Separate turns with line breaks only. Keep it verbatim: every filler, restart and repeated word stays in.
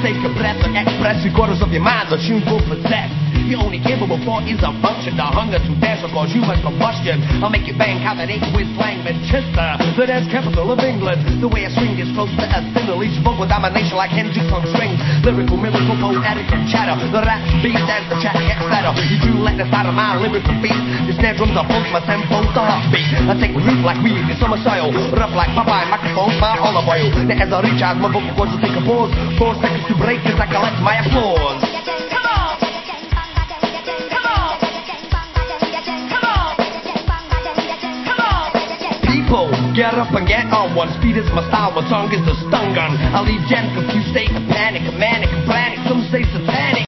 take a breath and express three quarters of your mind, the tune will possess. You're only capable for is a function. The hunger to dance will cause human combustion. I'll make you bang how that ain't with slang. Manchester, the dance capital of England. The way I swing is close to a thin release. Vocal domination like Hendrix on strings. Lyrical, miracle, poetic and chatter. The rap beat as the chat gets better. You do let this out of my lyrical beat. The snare drums are both my tempo, the heartbeat. I take root like weed in summer soil. Rough like Popeye, microphone, my olive oil. Now as I recharge my vocal cords, I take a pause. Four seconds to break as I collect my applause. Get up and get on one. Speed is my style, my tongue is the stun gun. I'll leave gems confused, state of panic, a man